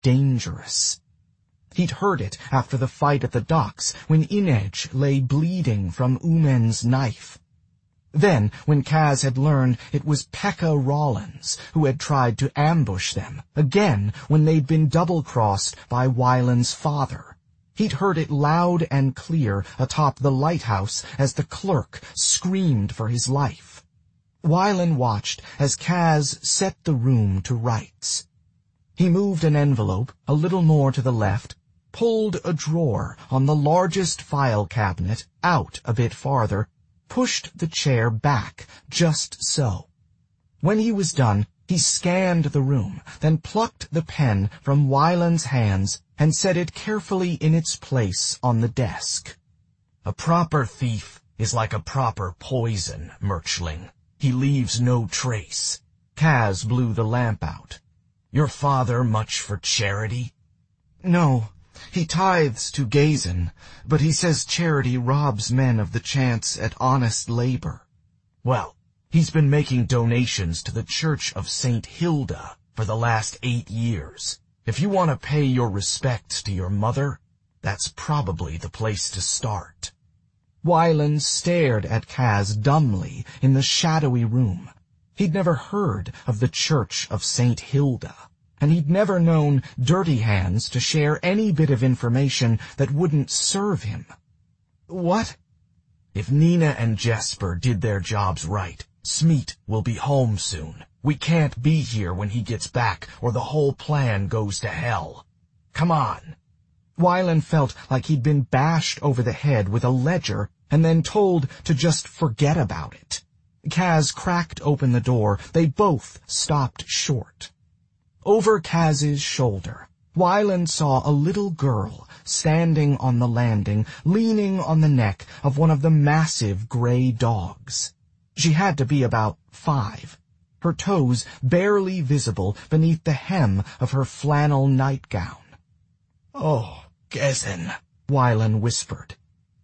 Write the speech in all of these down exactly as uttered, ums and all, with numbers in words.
dangerous. He'd heard it after the fight at the docks, when Inej lay bleeding from Umen's knife. Then, when Kaz had learned it was Pekka Rollins who had tried to ambush them, again when they'd been double-crossed by Wyland's father. He'd heard it loud and clear atop the lighthouse as the clerk screamed for his life. Wyland watched as Kaz set the room to rights. He moved an envelope a little more to the left, pulled a drawer on the largest file cabinet out a bit farther, pushed the chair back just so. When he was done, he scanned the room, then plucked the pen from Wyland's hands and set it carefully in its place on the desk. "A proper thief is like a proper poison, Murchling. He leaves no trace." Kaz blew the lamp out. "Your father much for charity?" "No. He tithes to Gazen, but he says charity robs men of the chance at honest labor." "Well, he's been making donations to the Church of Saint Hilda for the last eight years. If you want to pay your respects to your mother, that's probably the place to start." Wyland stared at Kaz dumbly in the shadowy room. He'd never heard of the Church of Saint Hilda, and he'd never known Dirty Hands to share any bit of information that wouldn't serve him. "What?" "If Nina and Jesper did their jobs right, Smeet will be home soon. We can't be here when he gets back, or the whole plan goes to hell. Come on." Wyland felt like he'd been bashed over the head with a ledger and then told to just forget about it. Kaz cracked open the door. They both stopped short. Over Kaz's shoulder, Wyland saw a little girl standing on the landing, leaning on the neck of one of the massive gray dogs. She had to be about five, her toes barely visible beneath the hem of her flannel nightgown. "Oh, Gezen," Wyland whispered.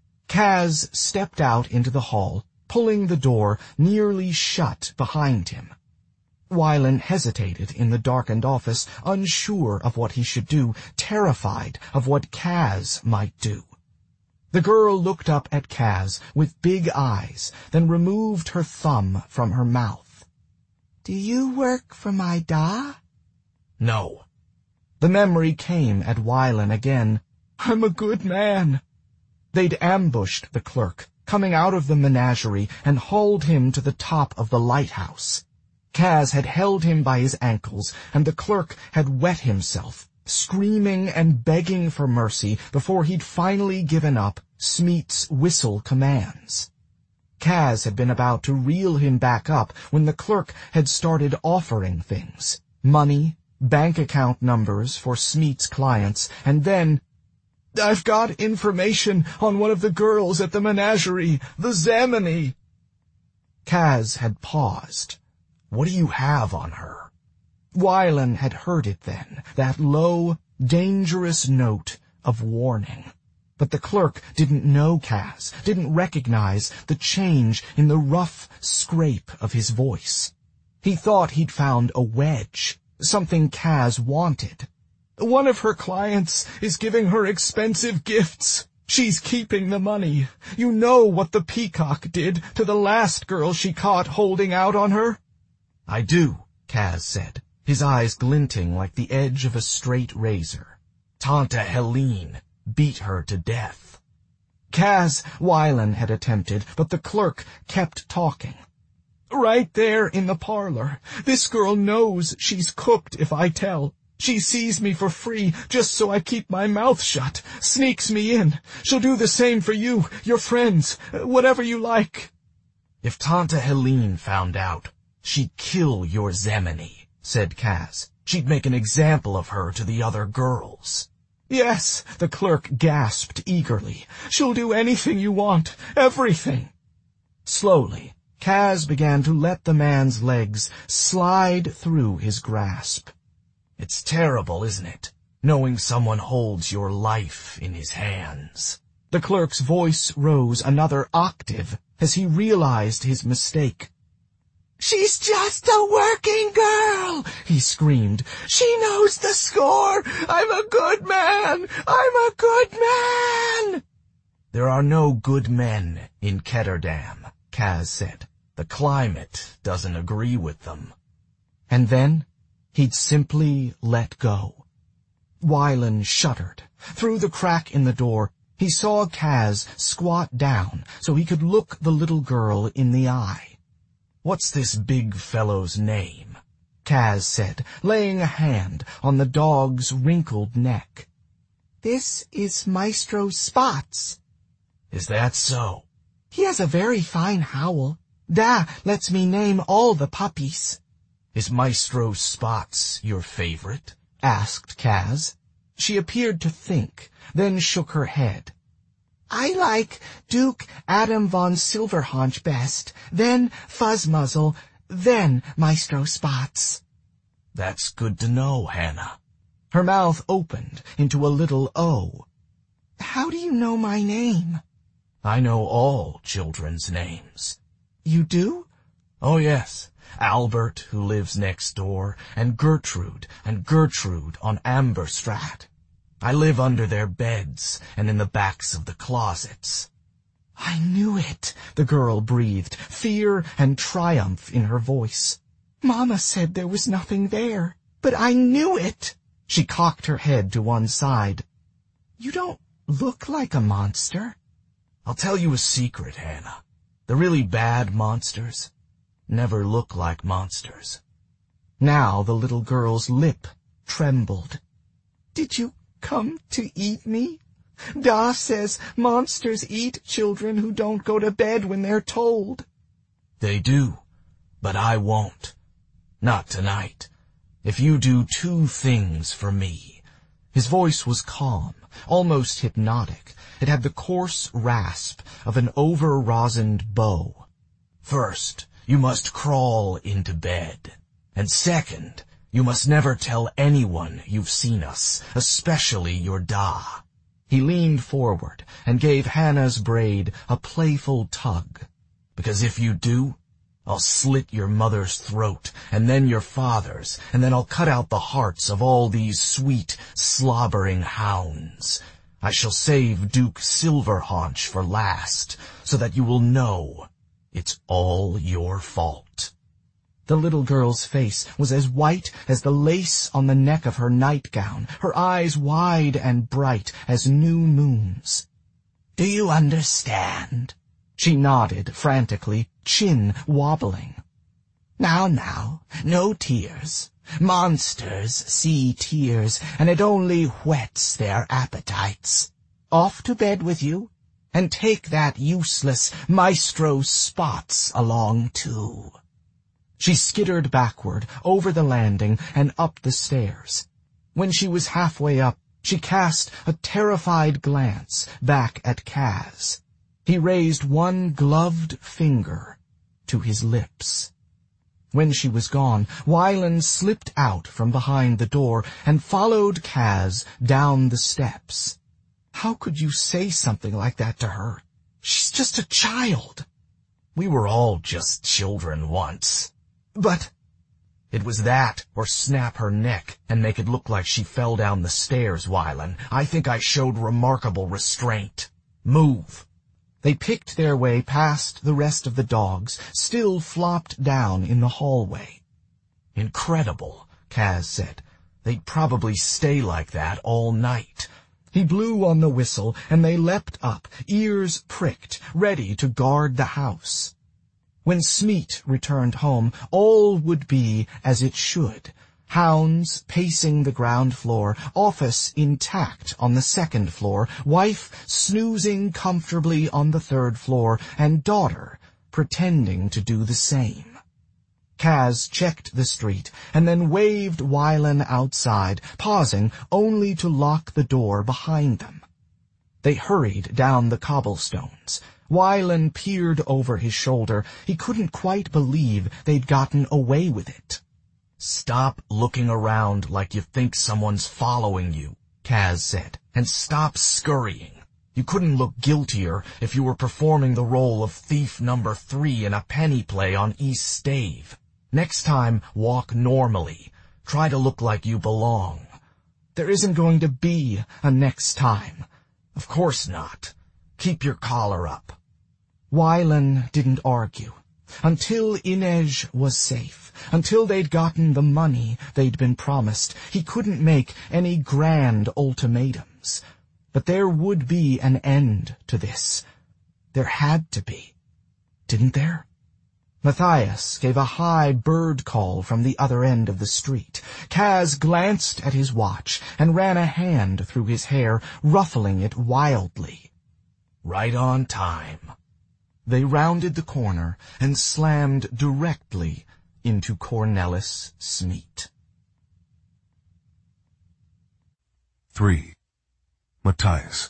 Kaz stepped out into the hall, pulling the door nearly shut behind him. Wyland hesitated in the darkened office, unsure of what he should do, terrified of what Kaz might do. The girl looked up at Kaz with big eyes, then removed her thumb from her mouth. "Do you work for my da?" "No." The memory came at Wyland again. "I'm a good man." They'd ambushed the clerk, coming out of the menagerie, and hauled him to the top of the lighthouse. Kaz had held him by his ankles, and the clerk had wet himself, screaming and begging for mercy before he'd finally given up Smeet's whistle commands. Kaz had been about to reel him back up when the clerk had started offering things. Money, bank account numbers for Smeet's clients, and then, "I've got information on one of the girls at the menagerie, the Zemini." Kaz had paused. "What do you have on her?" Wyland had heard it then, that low, dangerous note of warning. But the clerk didn't know Kaz, didn't recognize the change in the rough scrape of his voice. He thought he'd found a wedge, something Kaz wanted. "One of her clients is giving her expensive gifts. She's keeping the money. You know what the peacock did to the last girl she caught holding out on her?" "I do," Kaz said, his eyes glinting like the edge of a straight razor. "Tanta Helene beat her to death." Kaz, Wyland had attempted, but the clerk kept talking. "Right there in the parlor. This girl knows she's cooked if I tell. She sees me for free just so I keep my mouth shut, sneaks me in. She'll do the same for you, your friends, whatever you like." "If Tanta Helene found out, she'd kill your Zemini," said Kaz. "She'd make an example of her to the other girls." "Yes," the clerk gasped eagerly. "She'll do anything you want, everything." Slowly, Kaz began to let the man's legs slide through his grasp. "It's terrible, isn't it, knowing someone holds your life in his hands?" The clerk's voice rose another octave as he realized his mistake. "She's just a working girl," he screamed. "She knows the score. I'm a good man. I'm a good man." "There are no good men in Ketterdam," Kaz said. "The climate doesn't agree with them." And then he'd simply let go. Wylan shuddered. Through the crack in the door, he saw Kaz squat down so he could look the little girl in the eye. "What's this big fellow's name?" Kaz said, laying a hand on the dog's wrinkled neck. "This is Maestro Spots." "Is that so?" "He has a very fine howl. Da lets me name all the puppies." "Is Maestro Spots your favorite?" asked Kaz. She appeared to think, then shook her head. "I like Duke Adam von Silverhaunch best, then Fuzzmuzzle, then Maestro Spots." "That's good to know, Hannah." Her mouth opened into a little O. "How do you know my name?" "I know all children's names." "You do?" "Oh, yes. Albert, who lives next door, and Gertrude, and Gertrude on Amberstrat. I live under their beds and in the backs of the closets." "I knew it," the girl breathed, fear and triumph in her voice. "Mama said there was nothing there, but I knew it." She cocked her head to one side. "You don't look like a monster." "I'll tell you a secret, Hannah. The really bad monsters never look like monsters." Now the little girl's lip trembled. "Did you come to eat me? Da says monsters eat children who don't go to bed when they're told." "They do, but I won't. Not tonight. If you do two things for me." His voice was calm, almost hypnotic. It had the coarse rasp of an over-rosined bow. "First, you must crawl into bed. And second, you must never tell anyone you've seen us, especially your Da." He leaned forward and gave Hannah's braid a playful tug. "Because if you do, I'll slit your mother's throat, and then your father's, and then I'll cut out the hearts of all these sweet, slobbering hounds. I shall save Duke Silverhaunch for last, so that you will know it's all your fault." The little girl's face was as white as the lace on the neck of her nightgown, her eyes wide and bright as new moons. "Do you understand?" She nodded frantically, chin wobbling. "Now, now, no tears. Monsters see tears, and it only whets their appetites. Off to bed with you, and take that useless Maestro Spots along, too." She skittered backward, over the landing, and up the stairs. When she was halfway up, she cast a terrified glance back at Kaz. He raised one gloved finger to his lips. When she was gone, Wylan slipped out from behind the door and followed Kaz down the steps. "How could you say something like that to her? She's just a child." "We were all just children once." "But—" "It was that, or snap her neck and make it look like she fell down the stairs, Wylan. I think I showed remarkable restraint. Move." They picked their way past the rest of the dogs, still flopped down in the hallway. "Incredible," Kaz said. "They'd probably stay like that all night." He blew on the whistle, and they leapt up, ears pricked, ready to guard the house. When Smeet returned home, all would be as it should. Hounds pacing the ground floor, office intact on the second floor, wife snoozing comfortably on the third floor, and daughter pretending to do the same. Kaz checked the street and then waved Wylan outside, pausing only to lock the door behind them. They hurried down the cobblestones. Wylan peered over his shoulder. He couldn't quite believe they'd gotten away with it. "Stop looking around like you think someone's following you," Kaz said, "and stop scurrying. You couldn't look guiltier if you were performing the role of thief number three in a penny play on East Stave. Next time, walk normally. Try to look like you belong. There isn't going to be a next time. Of course not. Keep your collar up. Wylan didn't argue. Until Inej was safe, until they'd gotten the money they'd been promised, he couldn't make any grand ultimatums. But there would be an end to this. There had to be. Didn't there? Matthias gave a high bird call from the other end of the street. Kaz glanced at his watch and ran a hand through his hair, ruffling it wildly. Right on time. They rounded the corner and slammed directly into Cornelis Smeet. Three. Matthias.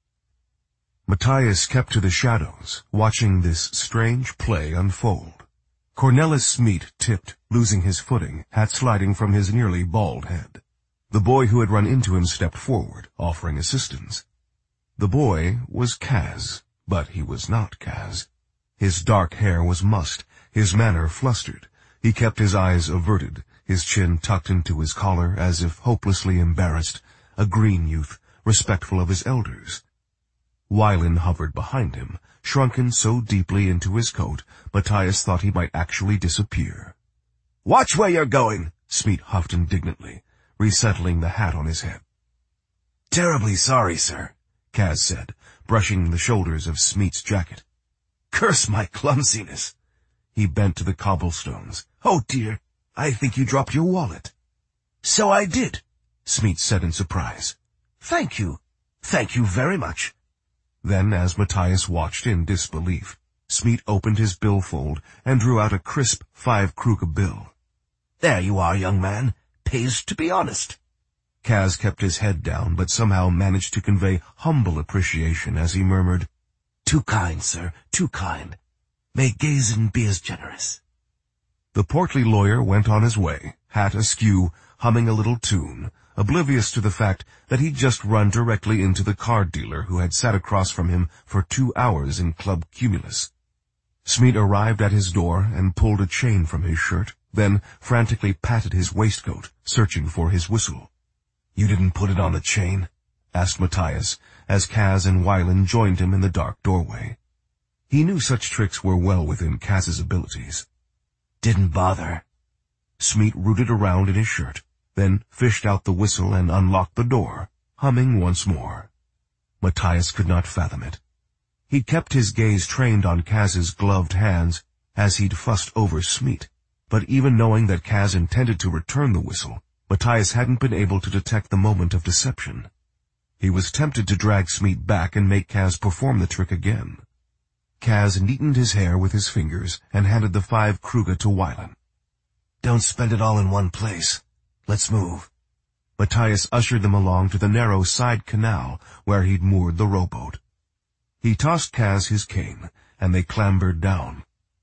Matthias kept to the shadows, watching this strange play unfold. Cornelis Smeet tipped, losing his footing, hat sliding from his nearly bald head. The boy who had run into him stepped forward, offering assistance. The boy was Kaz, but he was not Kaz. His dark hair was mussed, his manner flustered. He kept his eyes averted, his chin tucked into his collar as if hopelessly embarrassed, a green youth, respectful of his elders. Wylan hovered behind him, shrunken so deeply into his coat, Matthias thought he might actually disappear. "Watch where you're going," Smeet huffed indignantly, resettling the hat on his head. "Terribly sorry, sir," Kaz said, brushing the shoulders of Smeet's jacket. "Curse my clumsiness." He bent to the cobblestones. "Oh, dear, I think you dropped your wallet." "So I did," Smeet said in surprise. "Thank you. Thank you very much." Then, as Matthias watched in disbelief, Smeet opened his billfold and drew out a crisp five-kruge bill. "There you are, young man. Pays to be honest." Kaz kept his head down, but somehow managed to convey humble appreciation as he murmured, "Too kind, sir, too kind. May Gazen be as generous." The portly lawyer went on his way, hat askew, humming a little tune, oblivious to the fact that he'd just run directly into the card dealer who had sat across from him for two hours in Club Cumulus. Smeet arrived at his door and pulled a chain from his shirt, then frantically patted his waistcoat, searching for his whistle. "You didn't put it on the chain?" asked Matthias, as Kaz and Wylan joined him in the dark doorway. He knew such tricks were well within Kaz's abilities. "Didn't bother." Smeet rooted around in his shirt, then fished out the whistle and unlocked the door, humming once more. Matthias could not fathom it. He kept his gaze trained on Kaz's gloved hands as he'd fussed over Smeet, but even knowing that Kaz intended to return the whistle, Matthias hadn't been able to detect the moment of deception. He was tempted to drag Smeet back and make Kaz perform the trick again. Kaz neatened his hair with his fingers and handed the five kruge to Wylan. "Don't spend it all in one place. Let's move." Matthias ushered them along to the narrow side canal where he'd moored the rowboat. He tossed Kaz his cane, and they clambered down.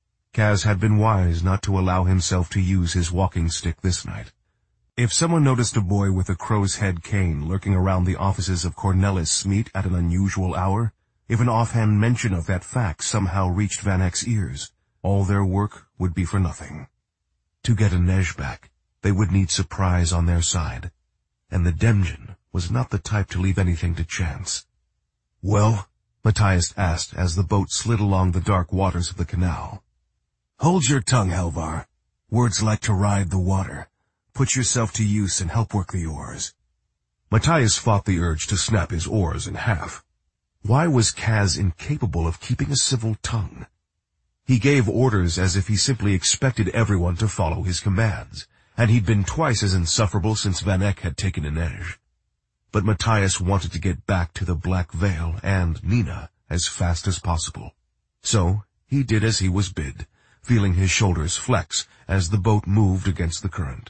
Kaz had been wise not to allow himself to use his walking stick this night. If someone noticed a boy with a crow's head cane lurking around the offices of Cornelis Smeet at an unusual hour, if an offhand mention of that fact somehow reached Van Eck's ears, all their work would be for nothing. To get Inej back, they would need surprise on their side, and the Demjin was not the type to leave anything to chance. "Well?" Matthias asked as the boat slid along the dark waters of the canal. "Hold your tongue, Helvar. Words like to ride the water. Put yourself to use and help work the oars." Matthias fought the urge to snap his oars in half. Why was Kaz incapable of keeping a civil tongue? He gave orders as if he simply expected everyone to follow his commands, and he'd been twice as insufferable since Van Eck had taken Inej. But Matthias wanted to get back to the Black Veil and Nina as fast as possible. So he did as he was bid, feeling his shoulders flex as the boat moved against the current.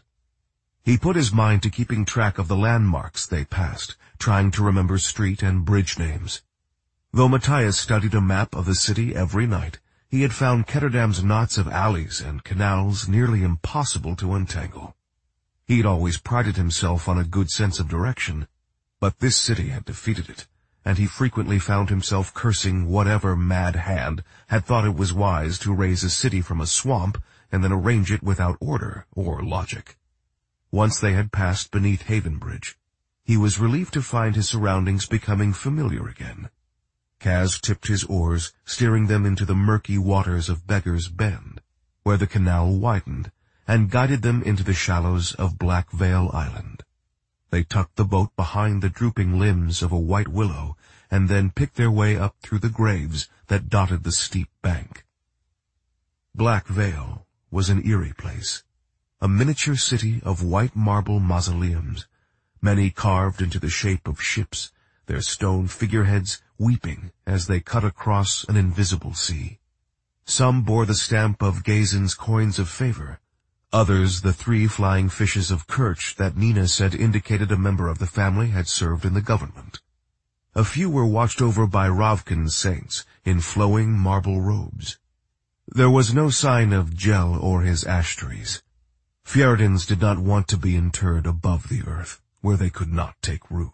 He put his mind to keeping track of the landmarks they passed, trying to remember street and bridge names. Though Matthias studied a map of the city every night, he had found Ketterdam's knots of alleys and canals nearly impossible to untangle. He'd always prided himself on a good sense of direction, but this city had defeated it, and he frequently found himself cursing whatever mad hand had thought it was wise to raise a city from a swamp and then arrange it without order or logic. Once they had passed beneath Haven Bridge, he was relieved to find his surroundings becoming familiar again. Kaz tipped his oars, steering them into the murky waters of Beggar's Bend, where the canal widened, and guided them into the shallows of Black Veil Island. They tucked the boat behind the drooping limbs of a white willow, and then picked their way up through the graves that dotted the steep bank. Black Veil was an eerie place, a miniature city of white marble mausoleums, many carved into the shape of ships, their stone figureheads weeping as they cut across an invisible sea. Some bore the stamp of Gazen's coins of favor, others the three flying fishes of Kerch that Nina said indicated a member of the family had served in the government. A few were watched over by Ravkin's saints in flowing marble robes. There was no sign of Gel or his ash trees. Fjerdans did not want to be interred above the earth, where they could not take root.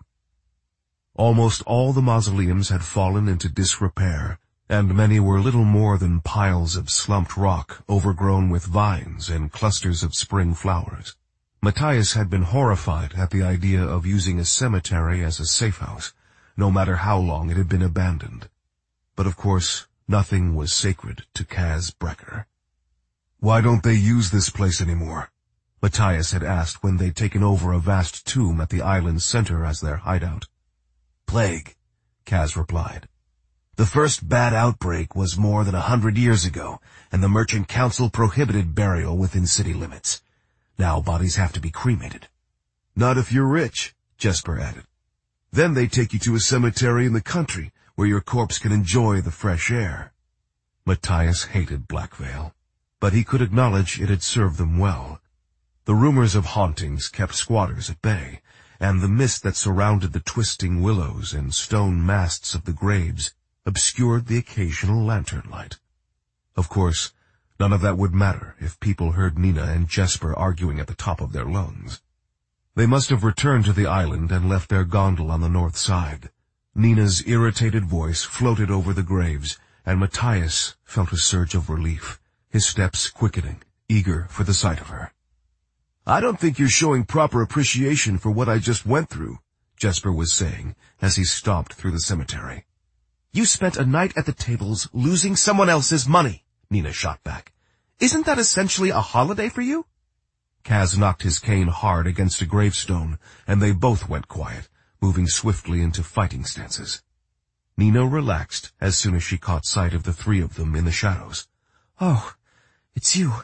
Almost all the mausoleums had fallen into disrepair, and many were little more than piles of slumped rock overgrown with vines and clusters of spring flowers. Matthias had been horrified at the idea of using a cemetery as a safe house, no matter how long it had been abandoned. But of course, nothing was sacred to Kaz Brekker. "Why don't they use this place anymore?" Matthias had asked when they'd taken over a vast tomb at the island's center as their hideout. "Plague," Kaz replied. "The first bad outbreak was more than a hundred years ago, and the Merchant Council prohibited burial within city limits. Now bodies have to be cremated." "Not if you're rich," Jesper added. "Then they take you to a cemetery in the country, where your corpse can enjoy the fresh air." Matthias hated Black Veil, but he could acknowledge it had served them well. The rumors of hauntings kept squatters at bay, and the mist that surrounded the twisting willows and stone masts of the graves obscured the occasional lantern light. Of course, none of that would matter if people heard Nina and Jesper arguing at the top of their lungs. They must have returned to the island and left their gondol on the north side. Nina's irritated voice floated over the graves, and Matthias felt a surge of relief, his steps quickening, eager for the sight of her. "I don't think you're showing proper appreciation for what I just went through," Jesper was saying as he stomped through the cemetery. "You spent a night at the tables losing someone else's money," Nina shot back. "Isn't that essentially a holiday for you?" Kaz knocked his cane hard against a gravestone, and they both went quiet, moving swiftly into fighting stances. Nina relaxed as soon as she caught sight of the three of them in the shadows. "Oh, it's you."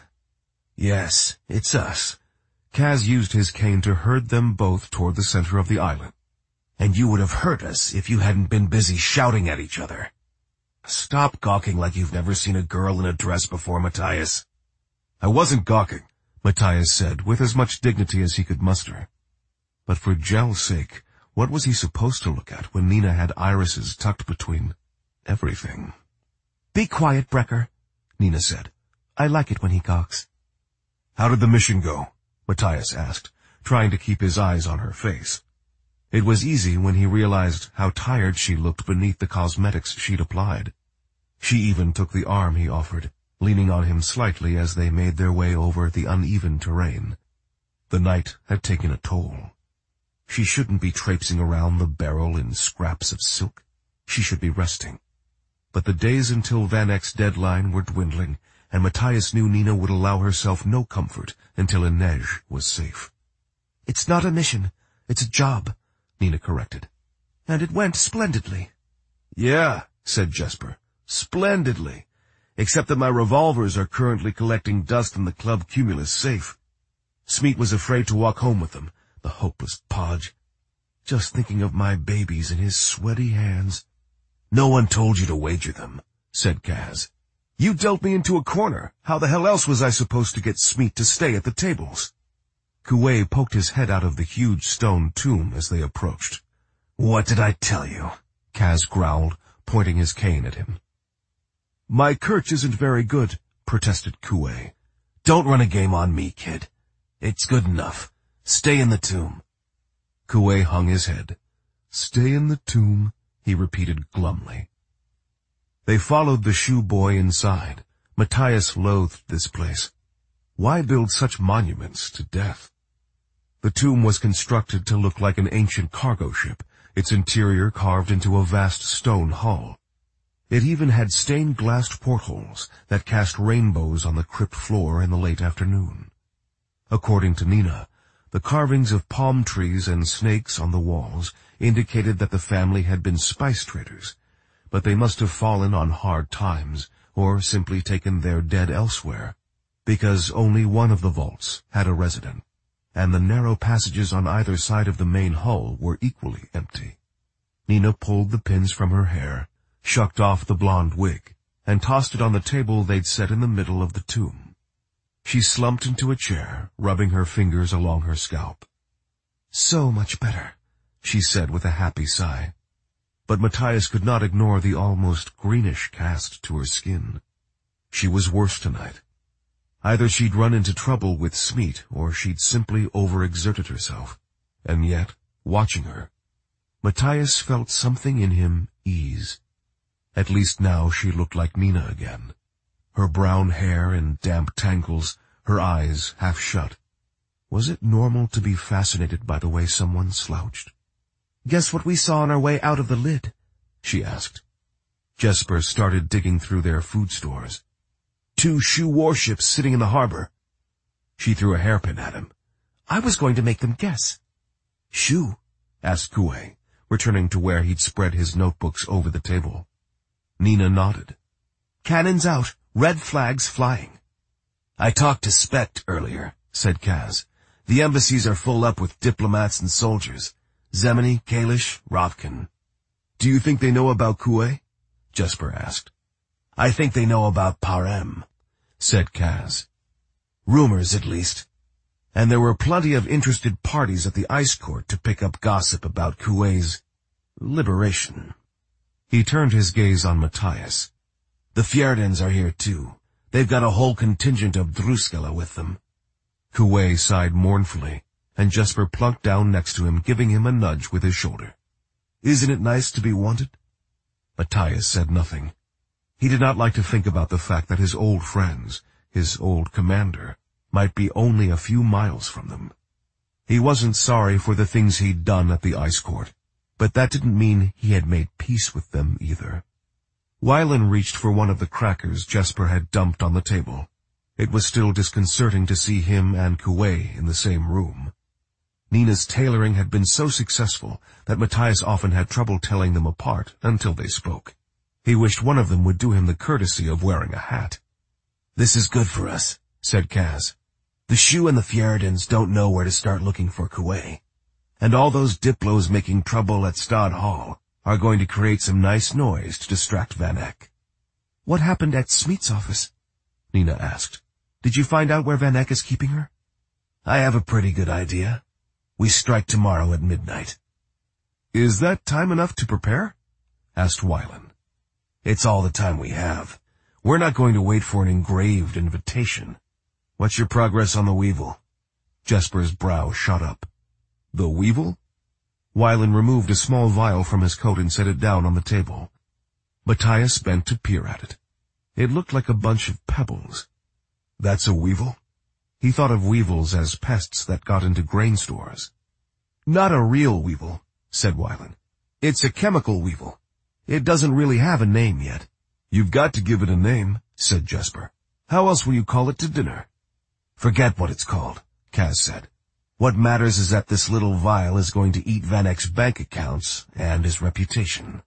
"Yes, it's us." Kaz used his cane to herd them both toward the center of the island. "And you would have hurt us if you hadn't been busy shouting at each other." "Stop gawking like you've never seen a girl in a dress before, Matthias." "I wasn't gawking," Matthias said with as much dignity as he could muster. But for Gel's sake, what was he supposed to look at when Nina had irises tucked between everything? "Be quiet, Brekker," Nina said. "I like it when he gawks." "How did the mission go?" Matthias asked, trying to keep his eyes on her face. It was easy when he realized how tired she looked beneath the cosmetics she'd applied. She even took the arm he offered, leaning on him slightly as they made their way over the uneven terrain. The night had taken a toll. She shouldn't be traipsing around the barrel in scraps of silk. She should be resting. But the days until Van Eck's deadline were dwindling, and Matthias knew Nina would allow herself no comfort until Inej was safe. "It's not a mission, it's a job," Nina corrected. "And it went splendidly." "Yeah," said Jesper, "splendidly. Except that my revolvers are currently collecting dust in the Club Cumulus safe. Smeet was afraid to walk home with them, the hopeless podge. Just thinking of my babies in his sweaty hands." "No one told you to wager them," said Kaz. "You dealt me into a corner. How the hell else was I supposed to get Smeet to stay at the tables?" Kuwei poked his head out of the huge stone tomb as they approached. "What did I tell you?" Kaz growled, pointing his cane at him. "My Kerch isn't very good," protested Kuwei. "Don't run a game on me, kid. It's good enough. Stay in the tomb." Kuwei hung his head. "Stay in the tomb," he repeated glumly. They followed the shoe boy inside. Matthias loathed this place. Why build such monuments to death? The tomb was constructed to look like an ancient cargo ship, its interior carved into a vast stone hull. It even had stained-glass portholes that cast rainbows on the crypt floor in the late afternoon. According to Nina, the carvings of palm trees and snakes on the walls indicated that the family had been spice traders, but they must have fallen on hard times or simply taken their dead elsewhere, because only one of the vaults had a resident, and the narrow passages on either side of the main hull were equally empty. Nina pulled the pins from her hair, shucked off the blonde wig, and tossed it on the table they'd set in the middle of the tomb. She slumped into a chair, rubbing her fingers along her scalp. "So much better," she said with a happy sigh. But Matthias could not ignore the almost greenish cast to her skin. She was worse tonight. Either she'd run into trouble with Smeet, or she'd simply overexerted herself. And yet, watching her, Matthias felt something in him ease. At least now she looked like Nina again. Her brown hair in damp tangles, her eyes half shut. Was it normal to be fascinated by the way someone slouched? "Guess what we saw on our way out of the lid?" she asked. Jesper started digging through their food stores. "Two shoe warships sitting in the harbor." She threw a hairpin at him. "I was going to make them guess." "Shoe?" asked Kuei, returning to where he'd spread his notebooks over the table. Nina nodded. "Cannons out, red flags flying." "I talked to Specht earlier," said Kaz. "The embassies are full up with diplomats and soldiers. Zemeni, Kalish, Rovkin." "Do you think they know about Kuei?" Jesper asked. "I think they know about Parem," said Kaz. "Rumors, at least. And there were plenty of interested parties at the ice court to pick up gossip about Kuei's liberation." He turned his gaze on Matthias. "The Fjerdans are here, too. They've got a whole contingent of Druskala with them." Kuei sighed mournfully, and Jesper plunked down next to him, giving him a nudge with his shoulder. "Isn't it nice to be wanted?" Matthias said nothing. He did not like to think about the fact that his old friends, his old commander, might be only a few miles from them. He wasn't sorry for the things he'd done at the ice court, but that didn't mean he had made peace with them either. Wylan reached for one of the crackers Jesper had dumped on the table. It was still disconcerting to see him and Kuei in the same room. Nina's tailoring had been so successful that Matthias often had trouble telling them apart until they spoke. He wished one of them would do him the courtesy of wearing a hat. "This is good for us," said Kaz. "The Shu and the Fjerdans don't know where to start looking for Kuei. And all those Diplos making trouble at Stad Hall are going to create some nice noise to distract Van Eck." "What happened at Smeet's office?" Nina asked. "Did you find out where Van Eck is keeping her?" "I have a pretty good idea. We strike tomorrow at midnight." "Is that time enough to prepare?" asked Wylan. "It's all the time we have. We're not going to wait for an engraved invitation. What's your progress on the Weevil?" Jesper's brow shot up. "The Weevil?" Wylan removed a small vial from his coat and set it down on the table. Matthias bent to peer at it. It looked like a bunch of pebbles. "That's a Weevil?" He thought of weevils as pests that got into grain stores. "Not a real weevil," said Wylan. "It's a chemical weevil. It doesn't really have a name yet." "You've got to give it a name," said Jesper. "How else will you call it to dinner?" "Forget what it's called," Kaz said. "What matters is that this little vial is going to eat Van Eck's bank accounts and his reputation."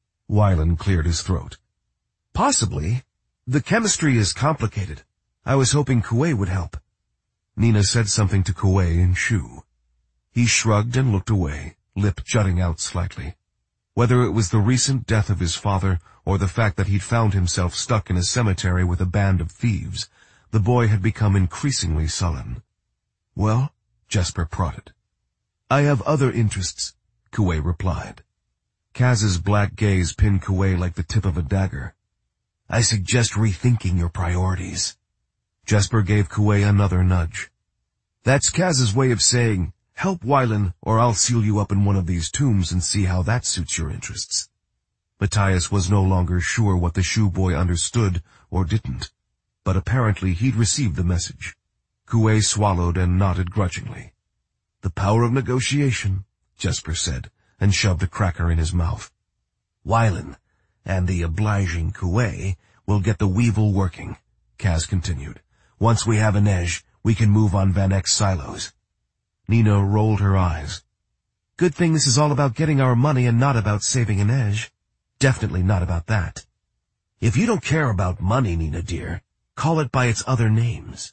Wylan cleared his throat. "Possibly. The chemistry is complicated. I was hoping Kuei would help." Nina said something to Kuei in Shu. He shrugged and looked away, lip jutting out slightly. Whether it was the recent death of his father or the fact that he'd found himself stuck in a cemetery with a band of thieves, the boy had become increasingly sullen. "Well," Jesper prodded. "I have other interests," Kuei replied. Kaz's black gaze pinned Kuei like the tip of a dagger. "I suggest rethinking your priorities." Jesper gave Kuei another nudge. "That's Kaz's way of saying, help Wylan or I'll seal you up in one of these tombs and see how that suits your interests." Matthias was no longer sure what the shoe boy understood or didn't, but apparently he'd received the message. Kuwei swallowed and nodded grudgingly. "The power of negotiation," Jesper said, and shoved a cracker in his mouth. "Wylan and the obliging Kuwei will get the weevil working," Kaz continued. "Once we have Inej, we can move on Van Eck's silos." Nina rolled her eyes. "Good thing this is all about getting our money and not about saving Inej. Definitely not about that." "If you don't care about money, Nina dear, call it by its other names.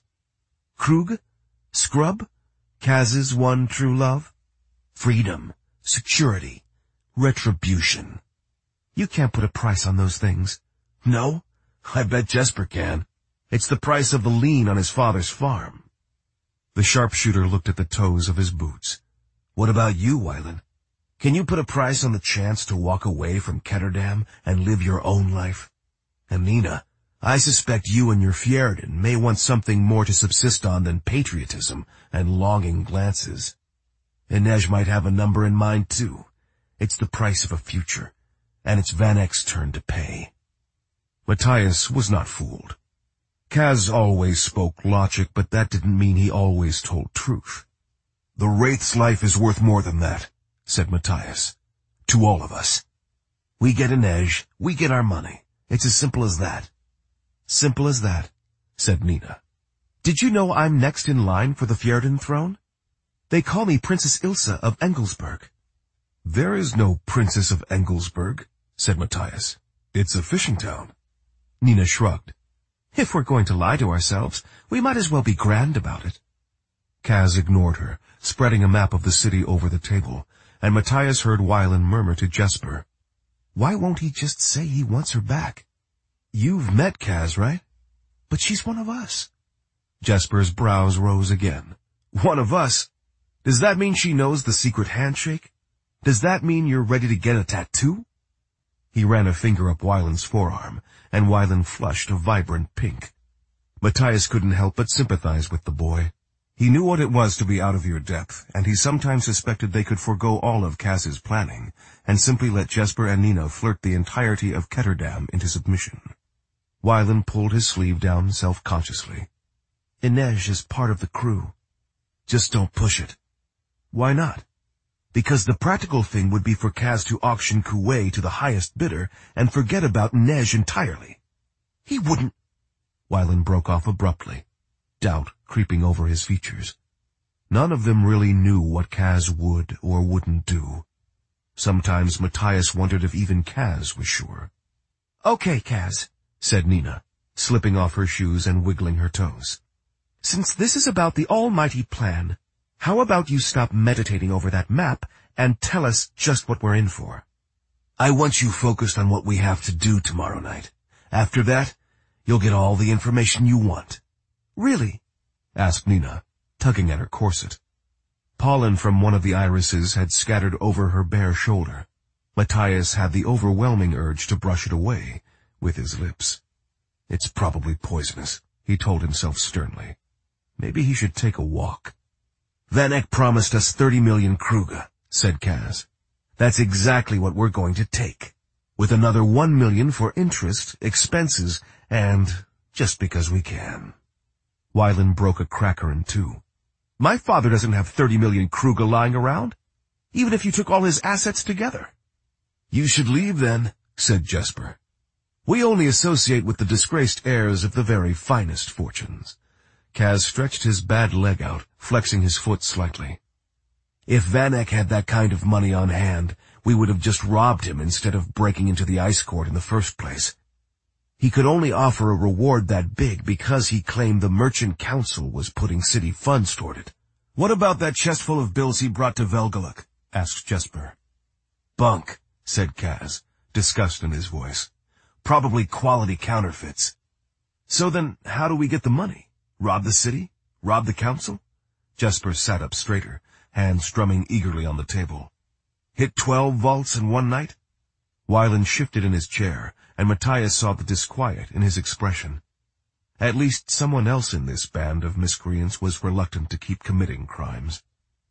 Krug? Scrub? Kaz's one true love? Freedom, security, retribution. You can't put a price on those things." "No? I bet Jesper can. It's the price of the lien on his father's farm." The sharpshooter looked at the toes of his boots. "What about you, Wylan? Can you put a price on the chance to walk away from Ketterdam and live your own life? And Nina, I suspect you and your Fjerdan may want something more to subsist on than patriotism and longing glances. Inej might have a number in mind, too. It's the price of a future, and it's Van Eck's turn to pay." Matthias was not fooled. Kaz always spoke logic, but that didn't mean he always told truth. "The Wraith's life is worth more than that," said Matthias. "To all of us. We get Inej, we get our money. It's as simple as that." "Simple as that," said Nina. "Did you know I'm next in line for the Fjerdan throne? They call me Princess Ilsa of Engelsberg." "There is no Princess of Engelsberg," said Matthias. "It's a fishing town." Nina shrugged. "If we're going to lie to ourselves, we might as well be grand about it." Kaz ignored her, spreading a map of the city over the table, and Matthias heard Wylan murmur to Jesper, "Why won't he just say he wants her back? You've met Kaz, right? But she's one of us." Jesper's brows rose again. "One of us? Does that mean she knows the secret handshake? Does that mean you're ready to get a tattoo?" He ran a finger up Wylan's forearm, and Wylan flushed a vibrant pink. Matthias couldn't help but sympathize with the boy. He knew what it was to be out of your depth, and he sometimes suspected they could forego all of Kaz's planning, and simply let Jesper and Nina flirt the entirety of Ketterdam into submission. Wylan pulled his sleeve down self-consciously. "Inej is part of the crew. Just don't push it." "Why not?" "Because the practical thing would be for Kaz to auction Kuwei to the highest bidder and forget about Inej entirely." "He wouldn't—" Wylan broke off abruptly, doubt creeping over his features. None of them really knew what Kaz would or wouldn't do. Sometimes Matthias wondered if even Kaz was sure. "Okay, Kaz," said Nina, slipping off her shoes and wiggling her toes. "Since this is about the almighty plan, how about you stop meditating over that map and tell us just what we're in for?" "I want you focused on what we have to do tomorrow night. After that, you'll get all the information you want." "Really?" asked Nina, tugging at her corset. Pollen from one of the irises had scattered over her bare shoulder. Matthias had the overwhelming urge to brush it away with his lips. "It's probably poisonous," he told himself sternly. Maybe he should take a walk. "Van Eck promised us thirty million Kruger," said Kaz. "That's exactly what we're going to take, with another one million for interest, expenses, and just because we can." Wylan broke a cracker in two. "My father doesn't have thirty million Kruger lying around, even if you took all his assets together." "You should leave then," said Jesper. "We only associate with the disgraced heirs of the very finest fortunes." Kaz stretched his bad leg out, flexing his foot slightly. "If Van Eck had that kind of money on hand, we would have just robbed him instead of breaking into the ice court in the first place. He could only offer a reward that big because he claimed the Merchant Council was putting city funds toward it." "What about that chest full of bills he brought to Velgaluk?" asked Jesper. "Bunk," said Kaz, disgust in his voice. "Probably quality counterfeits." "So then, how do we get the money? Rob the city? Rob the council?" Jesper sat up straighter, hands drumming eagerly on the table. "Hit twelve vaults in one night?" Wylan shifted in his chair, and Matthias saw the disquiet in his expression. At least someone else in this band of miscreants was reluctant to keep committing crimes.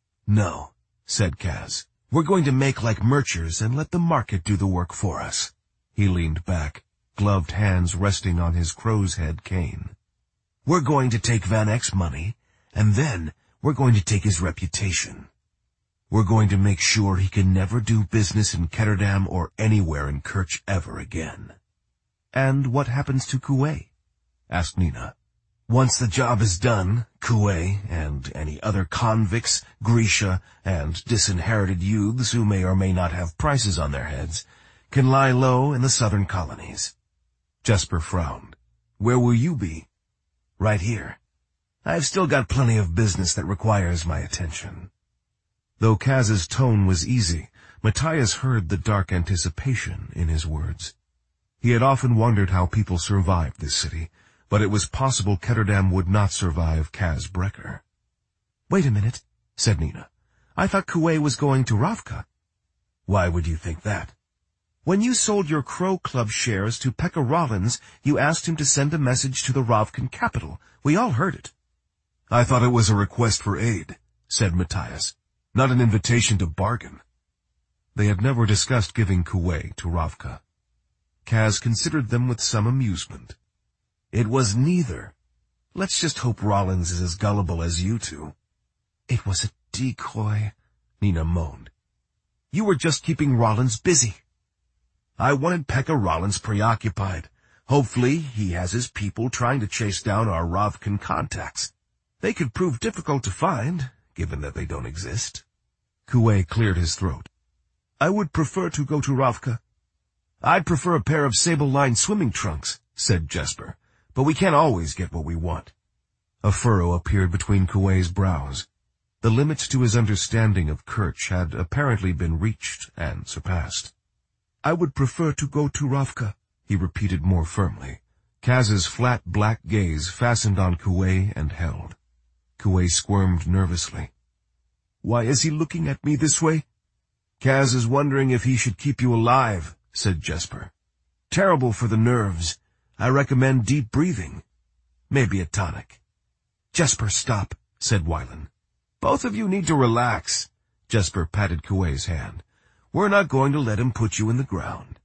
"No," said Kaz. "We're going to make like merchers and let the market do the work for us." He leaned back, gloved hands resting on his crow's head cane. "We're going to take Van Eck's money, and then we're going to take his reputation. We're going to make sure he can never do business in Ketterdam or anywhere in Kerch ever again." "And what happens to Kuwei?" asked Nina. "Once the job is done, Kuwei and any other convicts, Grisha, and disinherited youths who may or may not have prices on their heads can lie low in the southern colonies." Jesper frowned. "Where will you be?" "Right here. I've still got plenty of business that requires my attention." Though Kaz's tone was easy, Matthias heard the dark anticipation in his words. He had often wondered how people survived this city, but it was possible Ketterdam would not survive Kaz Brekker. "Wait a minute," said Nina. "I thought Kuwei was going to Ravka." "Why would you think that?" "When you sold your Crow Club shares to Pekka Rollins, you asked him to send a message to the Ravkan capital. We all heard it." "I thought it was a request for aid," said Matthias, "not an invitation to bargain." They had never discussed giving Kuwei to Ravka. Kaz considered them with some amusement. "It was neither. Let's just hope Rollins is as gullible as you two." "It was a decoy," Nina moaned. "You were just keeping Rollins busy." "I wanted Pekka Rollins preoccupied. Hopefully he has his people trying to chase down our Ravkan contacts. They could prove difficult to find, given that they don't exist." Kuwei cleared his throat. "I would prefer to go to Ravka." "I'd prefer a pair of sable-lined swimming trunks," said Jesper, "but we can't always get what we want." A furrow appeared between Kuwei's brows. The limits to his understanding of Kerch had apparently been reached and surpassed. "I would prefer to go to Ravka," he repeated more firmly. Kaz's flat black gaze fastened on Kuwei and held. Kuwei squirmed nervously. "Why is he looking at me this way?" "Kaz is wondering if he should keep you alive," said Jesper. "Terrible for the nerves. I recommend deep breathing. Maybe a tonic." "Jesper, stop," said Wylan. "Both of you need to relax." Jesper patted Kuwei's hand. "We're not going to let him put you in the ground."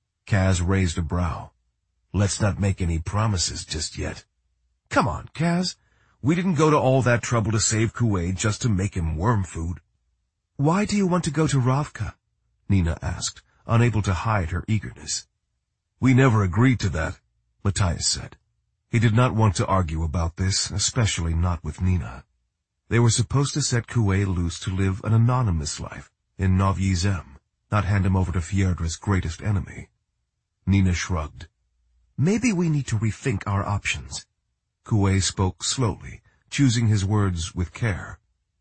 Kaz raised a brow. "Let's not make any promises just yet." "Come on, Kaz. We didn't go to all that trouble to save Kuwei just to make him worm food." "Why do you want to go to Ravka?" Nina asked, unable to hide her eagerness. "We never agreed to that," Matthias said. He did not want to argue about this, especially not with Nina. They were supposed to set Kuwei loose to live an anonymous life in Novyi Zem, not hand him over to Fjerdra's greatest enemy. Nina shrugged. "Maybe we need to rethink our options." Kuwei spoke slowly, choosing his words with care.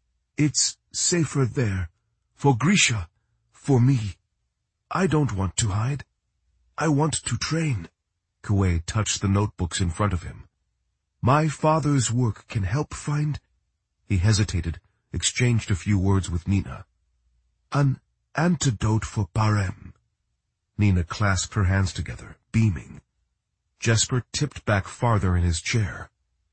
"It's safer there. For Grisha. For me. I don't want to hide. I want to train." Kuwei touched the notebooks in front of him. "My father's work can help find—" He hesitated, exchanged a few words with Nina. "An antidote for Parem." Nina clasped her hands together, beaming. Jesper tipped back farther in his chair.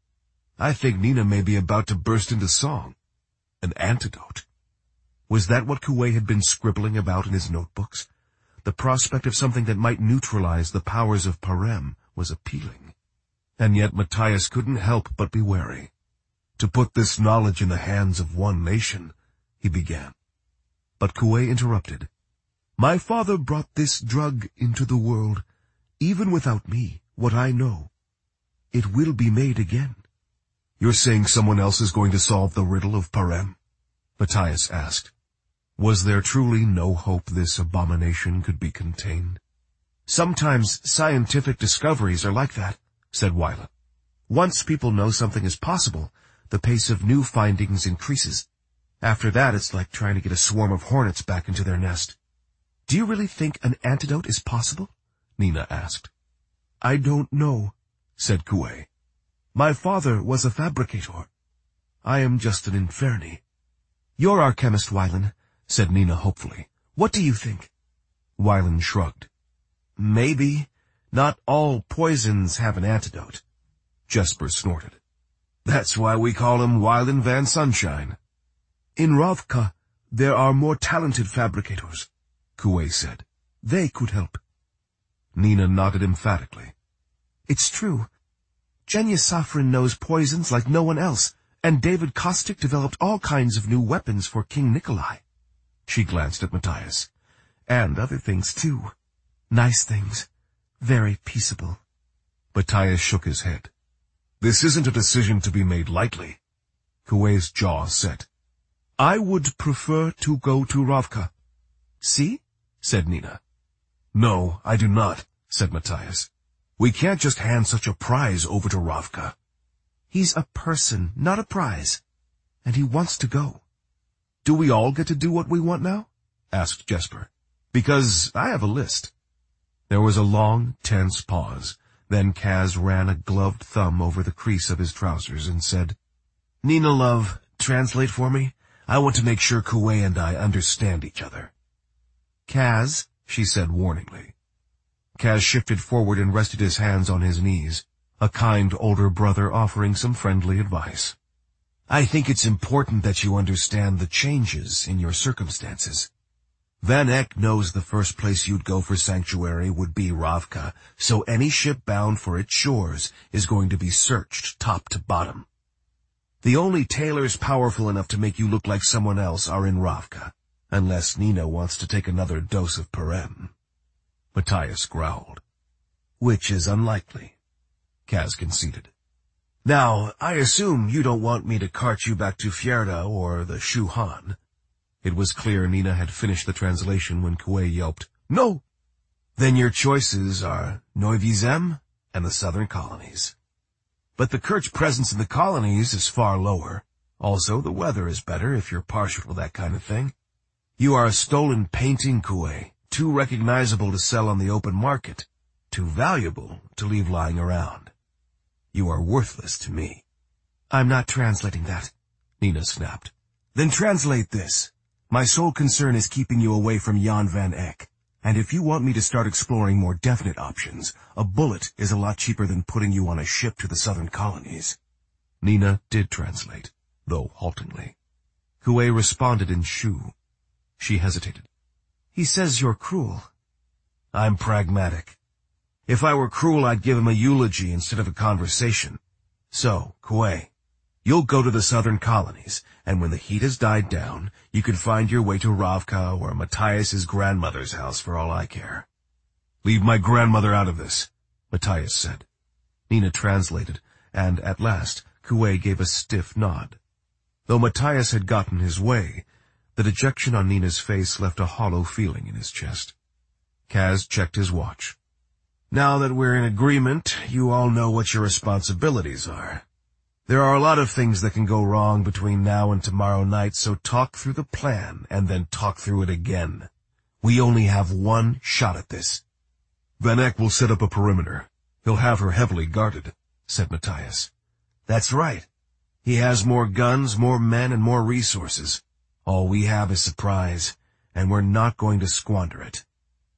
I think Nina may be about to burst into song. An antidote. Was that what Kuwei had been scribbling about in his notebooks? The prospect of something that might neutralize the powers of Parem was appealing. And yet Matthias couldn't help but be wary. To put this knowledge in the hands of one nation, he began. But Kuwei interrupted. My father brought this drug into the world, even without me, what I know. It will be made again. You're saying someone else is going to solve the riddle of Parem? Matthias asked. Was there truly no hope this abomination could be contained? Sometimes scientific discoveries are like that, said Wyla. Once people know something is possible, the pace of new findings increases. After that, it's like trying to get a swarm of hornets back into their nest. Do you really think an antidote is possible? Nina asked. I don't know, said Kuwei. My father was a fabricator. I am just an inferni. You're our chemist, Wylan, said Nina hopefully. What do you think? Wylan shrugged. Maybe. Not all poisons have an antidote. Jesper snorted. That's why we call him Wylan Van Sunshine. In Ravka, there are more talented fabricators, Kuwei said. They could help. Nina nodded emphatically. It's true. Genya Safran knows poisons like no one else, and David Kostik developed all kinds of new weapons for King Nikolai. She glanced at Matthias. And other things, too. Nice things. Very peaceable. Matthias shook his head. This isn't a decision to be made lightly. Kuwei's jaw set. I would prefer to go to Ravka. See? Said Nina. No, I do not, said Matthias. We can't just hand such a prize over to Ravka. He's a person, not a prize. And he wants to go. Do we all get to do what we want now? Asked Jesper. Because I have a list. There was a long, tense pause. Then Kaz ran a gloved thumb over the crease of his trousers and said, Nina, love, translate for me. I want to make sure Kuwei and I understand each other. Kaz, she said warningly. Kaz shifted forward and rested his hands on his knees, a kind older brother offering some friendly advice. I think it's important that you understand the changes in your circumstances. Van Eck knows the first place you'd go for sanctuary would be Ravka, so any ship bound for its shores is going to be searched top to bottom. The only tailors powerful enough to make you look like someone else are in Ravka, unless Nina wants to take another dose of Perem. Matthias growled. Which is unlikely, Kaz conceded. Now, I assume you don't want me to cart you back to Fjerda or the Shu Han. It was clear Nina had finished the translation when Kuwei yelped, No! Then your choices are Neuvisem and the southern colonies. But the Kirch presence in the colonies is far lower. Also, the weather is better if you're partial to that kind of thing. You are a stolen painting, Kuwei, too recognizable to sell on the open market, too valuable to leave lying around. You are worthless to me. I'm not translating that, Nina snapped. Then translate this. My sole concern is keeping you away from Jan van Eck. And if you want me to start exploring more definite options, a bullet is a lot cheaper than putting you on a ship to the southern colonies. Nina did translate, though haltingly. Kuwei responded in Shu. She hesitated. He says you're cruel. I'm pragmatic. If I were cruel, I'd give him a eulogy instead of a conversation. So, Kuwei, you'll go to the southern colonies, and when the heat has died down, you can find your way to Ravka or Matthias's grandmother's house for all I care. Leave my grandmother out of this, Matthias said. Nina translated, and at last, Kuwei gave a stiff nod. Though Matthias had gotten his way, the dejection on Nina's face left a hollow feeling in his chest. Kaz checked his watch. Now that we're in agreement, you all know what your responsibilities are. There are a lot of things that can go wrong between now and tomorrow night, so talk through the plan and then talk through it again. We only have one shot at this. Van Eck will set up a perimeter. He'll have her heavily guarded, said Matthias. That's right. He has more guns, more men, and more resources. All we have is surprise, and we're not going to squander it.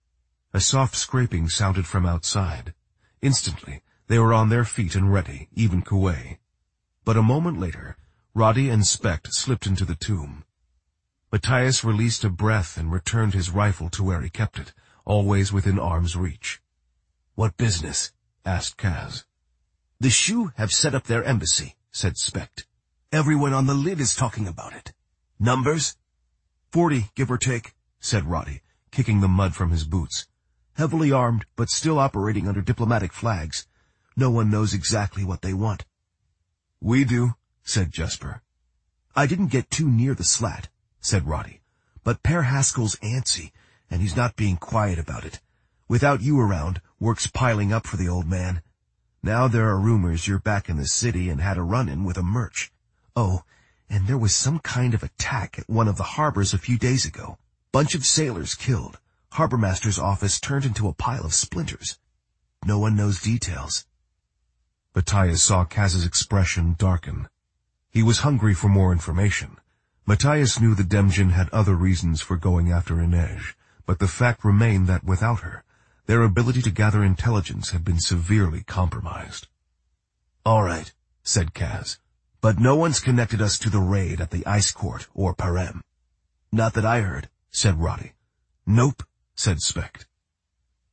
A soft scraping sounded from outside. Instantly, they were on their feet and ready, even Kuwei. But a moment later, Roddy and Specht slipped into the tomb. Matthias released a breath and returned his rifle to where he kept it, always within arm's reach. What business? Asked Kaz. The Shu have set up their embassy, said Specht. Everyone on the lid is talking about it. Numbers? Forty, give or take, said Roddy, kicking the mud from his boots. Heavily armed, but still operating under diplomatic flags. No one knows exactly what they want. We do, said Jesper. I didn't get too near the slat, said Roddy, but Per Haskell's antsy, and he's not being quiet about it. Without you around, work's piling up for the old man. Now there are rumors you're back in the city and had a run-in with a merch. Oh, and there was some kind of attack at one of the harbors a few days ago. Bunch of sailors killed. Harbormaster's office turned into a pile of splinters. No one knows details. Matthias saw Kaz's expression darken. He was hungry for more information. Matthias knew the Demjin had other reasons for going after Inej, but the fact remained that without her, their ability to gather intelligence had been severely compromised. All right, said Kaz, but no one's connected us to the raid at the Ice Court or Perem. Not that I heard, said Roddy. Nope, said Specht.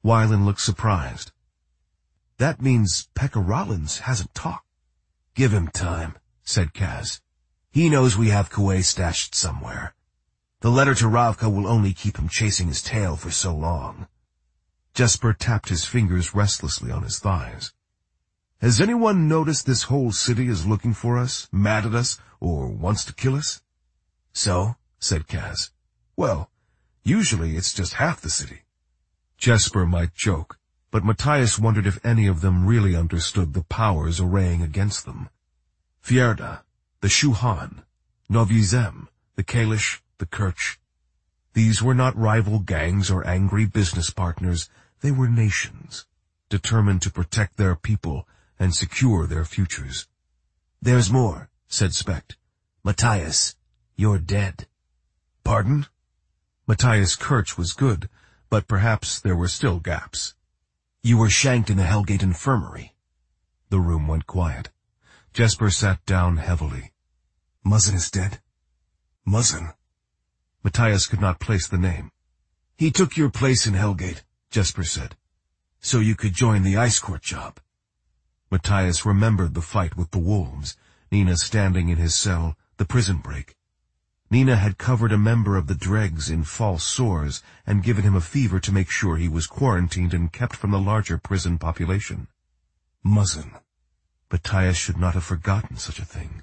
Wylan looked surprised. That means Pekka Rollins hasn't talked. Give him time, said Kaz. He knows we have Kuwei stashed somewhere. The letter to Ravka will only keep him chasing his tail for so long. Jesper tapped his fingers restlessly on his thighs. Has anyone noticed this whole city is looking for us, mad at us, or wants to kill us? So, said Kaz. Well, usually it's just half the city. Jesper might joke, but Matthias wondered if any of them really understood the powers arraying against them. Fjerda, the Shuhan, Novi Zem, the Kalish, the Kerch. These were not rival gangs or angry business partners. They were nations, determined to protect their people and secure their futures. There's more, said Specht. Matthias, you're dead. Pardon? Matthias Kerch was good, but perhaps there were still gaps. You were shanked in the Hellgate Infirmary. The room went quiet. Jesper sat down heavily. Muzzin is dead? Muzzin? Matthias could not place the name. He took your place in Hellgate, Jesper said, so you could join the Ice Court job. Matthias remembered the fight with the wolves, Nina standing in his cell, the prison break. Nina had covered a member of the dregs in false sores and given him a fever to make sure he was quarantined and kept from the larger prison population. Muzzin. Matthias should not have forgotten such a thing.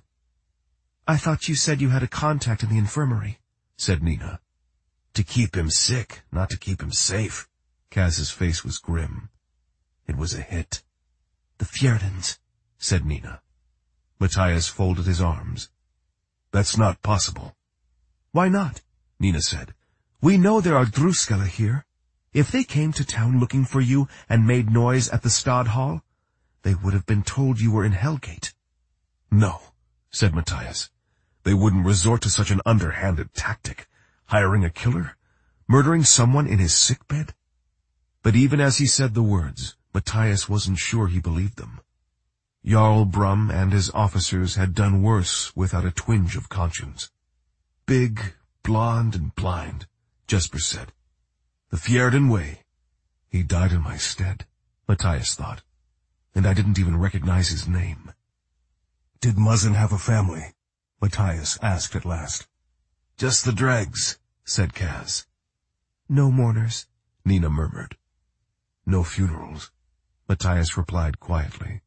I thought you said you had a contact in the infirmary, said Nina. To keep him sick, not to keep him safe. Kaz's face was grim. It was a hit. The Fjerdans, said Nina. Matthias folded his arms. That's not possible. Why not? Nina said. We know there are Druskala here. If they came to town looking for you and made noise at the Stad Hall, they would have been told you were in Hellgate. No, said Matthias. They wouldn't resort to such an underhanded tactic, hiring a killer, murdering someone in his sickbed. But even as he said the words, Matthias wasn't sure he believed them. Jarl Brum and his officers had done worse without a twinge of conscience. Big, blonde, and blind, Jesper said. The Fjerdan way. He died in my stead, Matthias thought, and I didn't even recognize his name. Did Muzzin have a family? Matthias asked at last. Just the dregs, said Kaz. No mourners, Nina murmured. No funerals, Matthias replied quietly.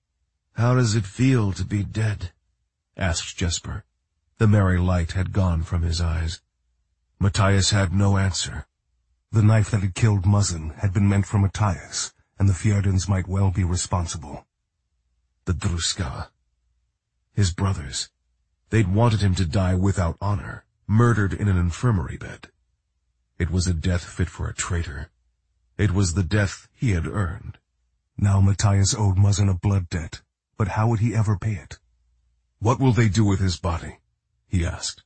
How does it feel to be dead? Asked Jesper. The merry light had gone from his eyes. Matthias had no answer. The knife that had killed Muzzin had been meant for Matthias, and the Fjerdans might well be responsible. The Druskala. His brothers. They'd wanted him to die without honor, murdered in an infirmary bed. It was a death fit for a traitor. It was the death he had earned. Now Matthias owed Muzzin a blood debt, but how would he ever pay it? What will they do with his body? He asked.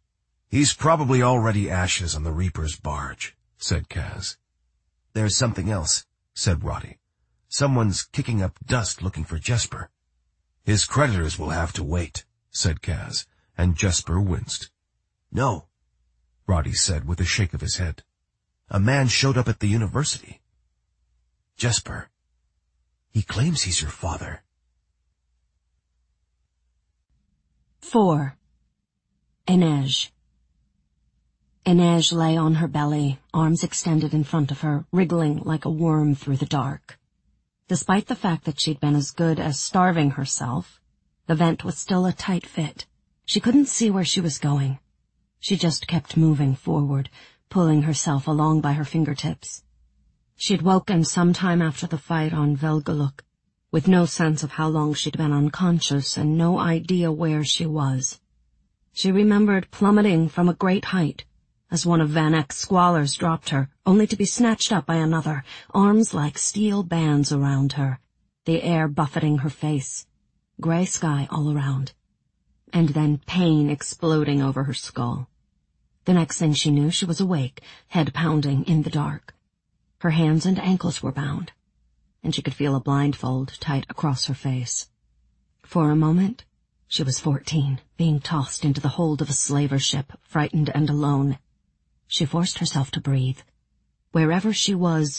He's probably already ashes on the Reaper's barge, said Kaz. There's something else, said Roddy. Someone's kicking up dust looking for Jesper. His creditors will have to wait, said Kaz, and Jesper winced. No, Roddy said with a shake of his head. A man showed up at the university. Jesper. He claims he's your father. Four. Inej. Inej lay on her belly, arms extended in front of her, wriggling like a worm through the dark. Despite the fact that she'd been as good as starving herself, the vent was still a tight fit. She couldn't see where she was going. She just kept moving forward, pulling herself along by her fingertips. She'd woken some time after the fight on Velgaluk, with no sense of how long she'd been unconscious and no idea where she was. She remembered plummeting from a great height, as one of Van Eck's squallers dropped her, only to be snatched up by another, arms like steel bands around her, the air buffeting her face, grey sky all around, and then pain exploding over her skull. The next thing she knew, she was awake, head pounding in the dark. Her hands and ankles were bound, and she could feel a blindfold tight across her face. For a moment, she was fourteen, being tossed into the hold of a slaver ship, frightened and alone. She forced herself to breathe. Wherever she was,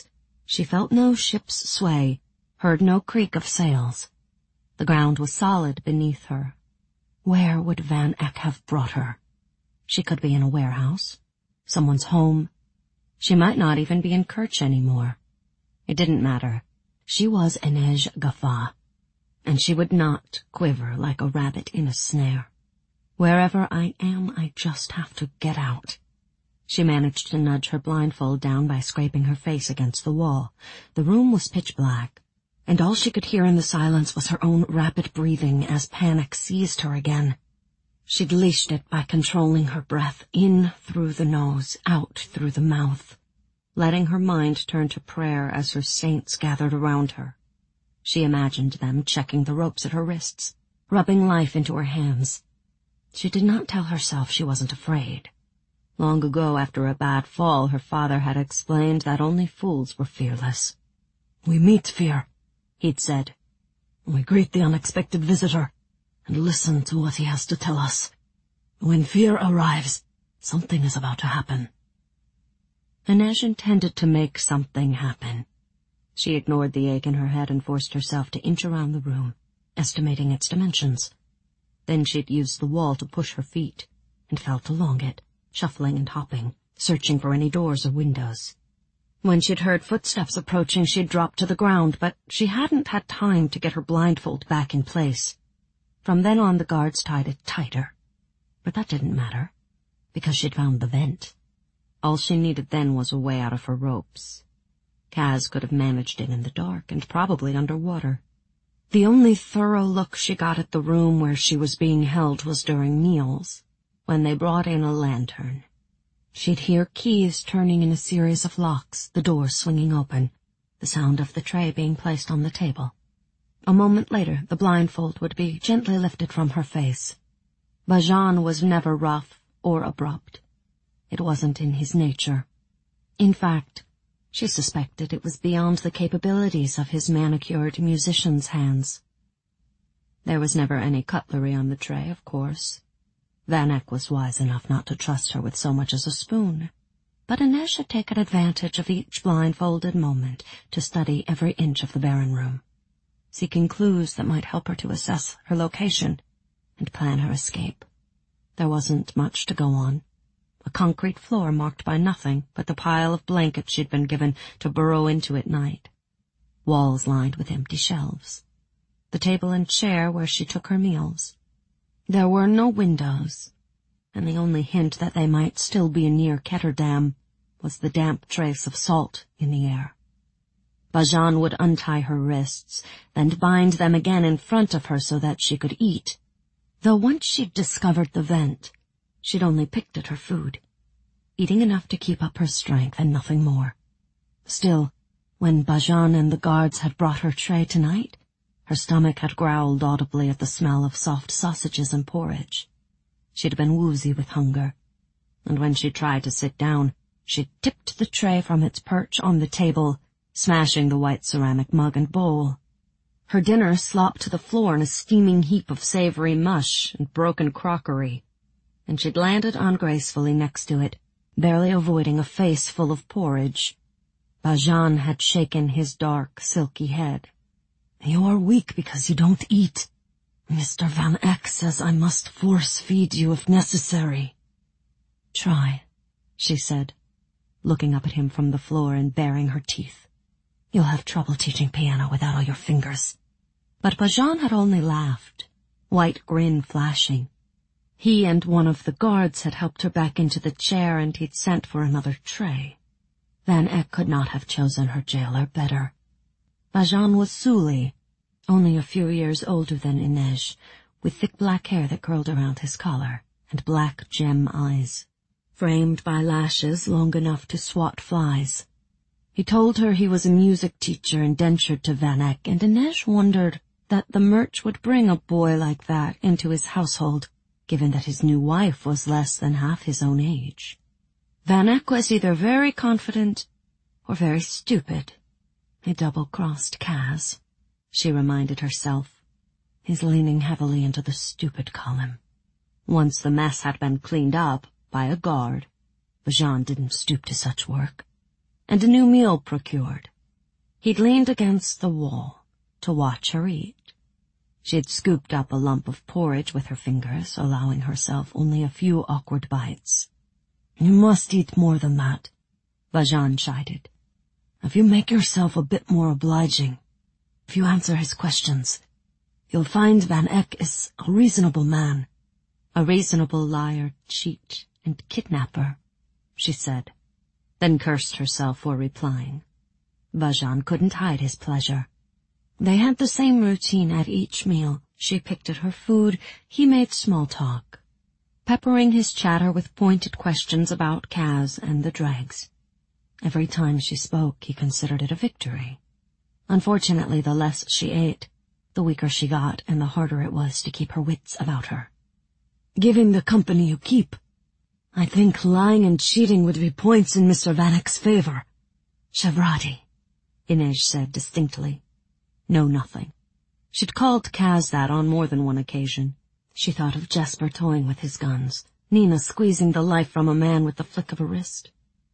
She felt no ship's sway, heard no creak of sails. The ground was solid beneath her. Where would Van Eck have brought her? She could be in a warehouse, someone's home. She might not even be in Kerch anymore. It didn't matter. She was Inej Ghafa, and she would not quiver like a rabbit in a snare. Wherever I am, I just have to get out. She managed to nudge her blindfold down by scraping her face against the wall. The room was pitch black, and all she could hear in the silence was her own rapid breathing as panic seized her again. She'd leashed it by controlling her breath in through the nose, out through the mouth, letting her mind turn to prayer as her saints gathered around her. She imagined them checking the ropes at her wrists, rubbing life into her hands. She did not tell herself she wasn't afraid. Long ago, after a bad fall, her father had explained that only fools were fearless. "We meet fear," he'd said. "We greet the unexpected visitor and listen to what he has to tell us. When fear arrives, something is about to happen." Inej intended to make something happen. She ignored the ache in her head and forced herself to inch around the room, estimating its dimensions. Then she'd used the wall to push her feet, and felt along it, shuffling and hopping, searching for any doors or windows. When she'd heard footsteps approaching, she'd dropped to the ground, but she hadn't had time to get her blindfold back in place. From then on, the guards tied it tighter. But that didn't matter, because she'd found the vent. All she needed then was a way out of her ropes. Kaz could have managed it in the dark, and probably underwater. The only thorough look she got at the room where she was being held was during meals, when they brought in a lantern. She'd hear keys turning in a series of locks, the door swinging open, the sound of the tray being placed on the table. A moment later, the blindfold would be gently lifted from her face. Bajan was never rough or abrupt. It wasn't in his nature. In fact, she suspected it was beyond the capabilities of his manicured musician's hands. There was never any cutlery on the tray, of course. Van Eck was wise enough not to trust her with so much as a spoon. But Inej had taken advantage of each blindfolded moment to study every inch of the barren room, seeking clues that might help her to assess her location and plan her escape. There wasn't much to go on. A concrete floor marked by nothing but the pile of blankets she'd been given to burrow into at night. Walls lined with empty shelves. The table and chair where she took her meals. There were no windows, and the only hint that they might still be near Ketterdam was the damp trace of salt in the air. Bajan would untie her wrists, then bind them again in front of her so that she could eat. Though once she'd discovered the vent, she'd only picked at her food, eating enough to keep up her strength and nothing more. Still, when Bajan and the guards had brought her tray tonight, her stomach had growled audibly at the smell of soft sausages and porridge. She'd been woozy with hunger, and when she tried to sit down, she'd tipped the tray from its perch on the table, smashing the white ceramic mug and bowl. Her dinner slopped to the floor in a steaming heap of savory mush and broken crockery, and she'd landed ungracefully next to it, barely avoiding a face full of porridge. Bajan had shaken his dark, silky head. "You're weak because you don't eat. Mister Van Eck says I must force-feed you if necessary." "Try," she said, looking up at him from the floor and baring her teeth. "You'll have trouble teaching piano without all your fingers." But Bajan had only laughed, white grin flashing. He and one of the guards had helped her back into the chair, and he'd sent for another tray. Van Eck could not have chosen her jailer better. Bajan was Suli, only a few years older than Inej, with thick black hair that curled around his collar, and black gem eyes, framed by lashes long enough to swat flies. He told her he was a music teacher indentured to Van Eck, and Inej wondered that the Murch would bring a boy like that into his household, given that his new wife was less than half his own age. Van Eck was either very confident or very stupid. He double-crossed Kaz, she reminded herself. He's leaning heavily into the stupid column. Once the mess had been cleaned up by a guard, Bajan didn't stoop to such work, and a new meal procured, He'd leaned against the wall to watch her eat. She'd scooped up a lump of porridge with her fingers, allowing herself only a few awkward bites. "You must eat more than that," Valjean chided. "If you make yourself a bit more obliging, if you answer his questions, you'll find Van Eyck is a reasonable man." "A reasonable liar, cheat, and kidnapper," she said, then cursed herself for replying. Valjean couldn't hide his pleasure. They had the same routine at each meal. She picked at her food, he made small talk, peppering his chatter with pointed questions about Kaz and the dregs. Every time she spoke, he considered it a victory. Unfortunately, the less she ate, the weaker she got, and the harder it was to keep her wits about her. "Given the company you keep, I think lying and cheating would be points in Mister Van Eyck's favor." "Shavrati," Inej said distinctly. "No, nothing." She'd called Kaz that on more than one occasion. She thought of Jesper toying with his guns, Nina squeezing the life from a man with the flick of a wrist,